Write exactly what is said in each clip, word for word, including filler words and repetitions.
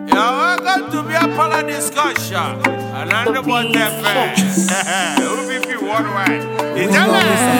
welcome to be a part of discussion. And I'm the one that who be free worldwide. It's a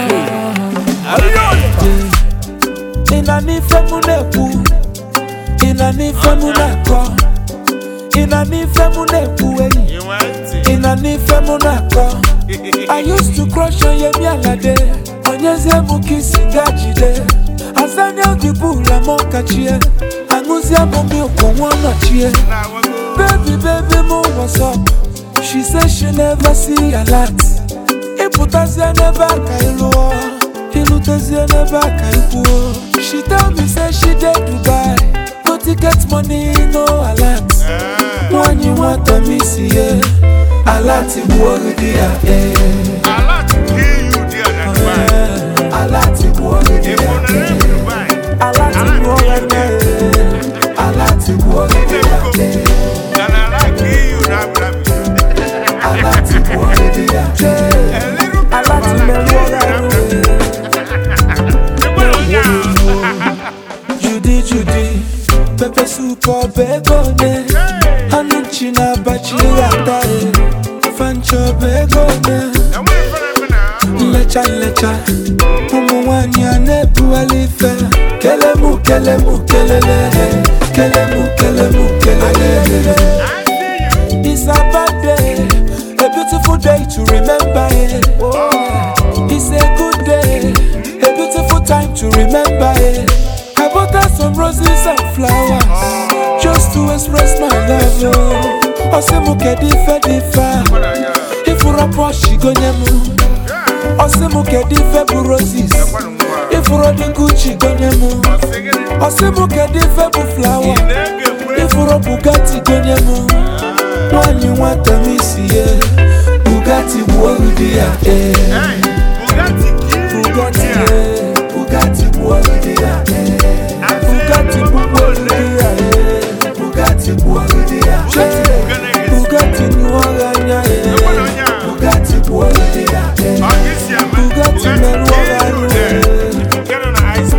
Ina ni femu neku, ina ni femu nako, ina ni femu neku eh. Ina ni femu nako. I used to crush on ye mialade, onyeze mukisi ngajide. Azanya gibula moka chie, anguzia mumi ukumwana chie. Baby, baby, mo what's up? She says she never see a lot. Iputazia never kailuo, ilutazia never kailuo. She tell me say she did Dubai, no ticket money, no alert. When you want to miss ye, alert ibuori dia eh. Alert kill you dear Dubai. Alert ibuori dia eh. Alert ibuori dia eh. Alert ibuori dia eh. And I like you that black. Alert ibuori dia eh. Alert ibuori dia. Judy, Judy, pepe super begone. Anuchina bachira tae, fancho begone. Lecha lecha, umuwani anebu alife. Kelemu kelemu kelele, kelemu kelemu kelele. It's a bad day, a beautiful day to remember it. It's a good day, a beautiful time to remember it. I bought her some roses and flowers just to express my love. Oh, Osemuke dife difa, if you rap she go nyemu. Osemuke dife bu roses, if you rap Gucci go nyemu. Osemuke dife bu flower, if you rap Bugatti go nyemu. When you want to miss ye, Bugatti buorudia eh. Bugatti eh, Bugatti buorudia eh. Bugatti buorudia eh. Bugatti buorudia eh. Bugatti nuoranya eh. Bugatti buorudia eh. Bugatti meruoranya eh. Get on the high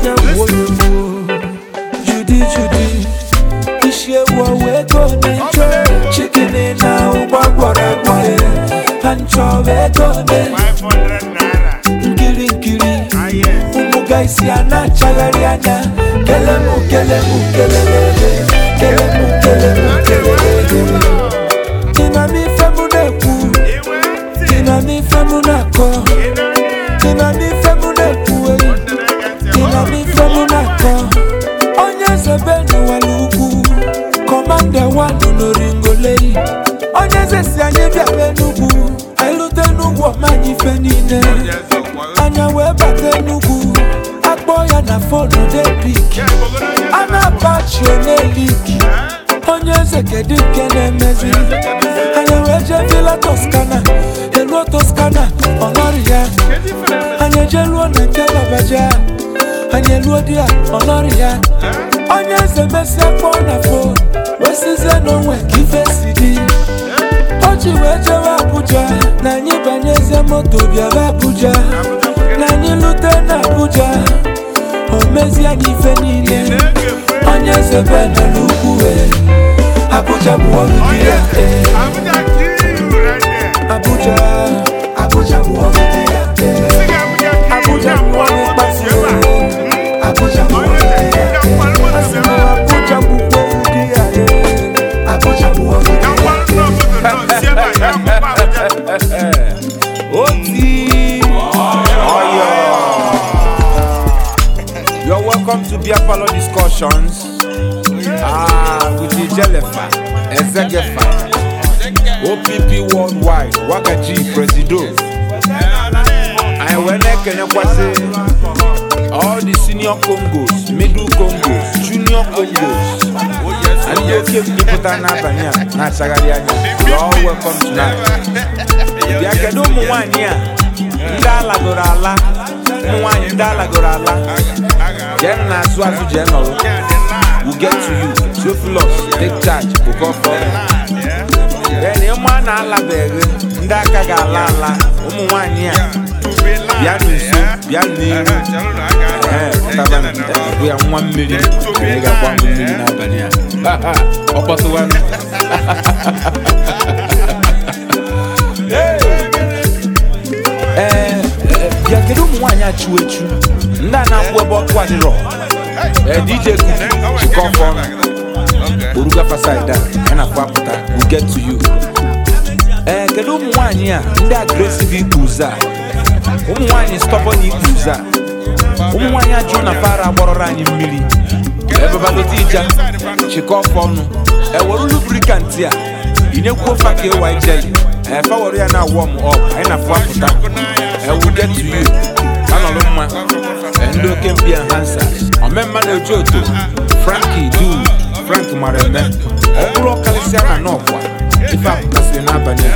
speed. Judy, Judy, ishe wawe gone. Chicken in now, Barbara boy. Pancho vegone. five hundred naira. Nkiri nkiri. Umugaisi anachagariana. Kelemu kelemu kelele. Kelemu kelemu kelele. Ina mi femu neku. Ina mi femu nako. Ina mi femu neku. Ina mi femu nako. Onye sebenu walugu. Commander one no ringolei. Onye zesi anye bia benugu. Ailute nugu omanyi fenine. Anya webate nugu. Akboya na phone de pick. Ana bachi one liki. Onye zeke dike ne mezi. Anya weje villa Toscana. Hello Toscana, Honoria. Anya jelu na Kalabaja. Anya luodia, Honoria. Onye zemesi akpona phone. Wesize no we give C D. Ochi weje wa Abuja. Na nyi banyeze moto bia wa Abuja. Na nyi lute na Abuja. Omezi anyi fenine. Onye zebe na lukuwe. Abuja buorudia eh. Abuja kill you right there. Abuja, Abuja buorudia eh. Abuja buorudia eh. Abuja buorudia eh. Abuja buorudia eh. Abuja buorudia Oti. Oh yeah. You're welcome to Bia Palo Discussions. Ah, with the Jelefa, Ezegefa, O P P Worldwide, Wakaji, Presido. I went all the senior Congos, middle Congos, junior Congos. And you keep me put an Abanya, Nasagariana. You're all welcome tonight. The Academy one year, Ndala Gorala, one Ndala Gorala, General Swazu General. We'll get to you. Theophilus, take charge. We'll call for them. Then you man ala beg. Ndaka galala. Umu wania. Bianu so. Bianu. Eh. We are one million. We are one million. Ọkpọtụwa ee bịa kedu ụmụ nwaanyị achụ echu ndị a na-akwụ ebe ọkụ adịrọ D J Kuki chịkọfọ ọnụ oruga fasaida ya na apụta we get to you. Ee kedu ụmụ nwaanyị a ndị aggressive ikpu ụzọ a ụmụ nwaanyị stubborn ikpu ụzọ a ụmụ nwaanyị ajụ na para agbọrọrọ anyị mmiri ebebalote ija chịkọfọ ọnụ ewere lubricant a inyekwuo faka ewa ijeli efe were ya na warm up anyị na apụta we get to you. Anọlụ mma ndị oke mpi hansa omemma na-eji oto Frankie du Frank mara eme ọ bụrụ ọkalịsịa na n'ọkwa ife apụtasịrị n'abalị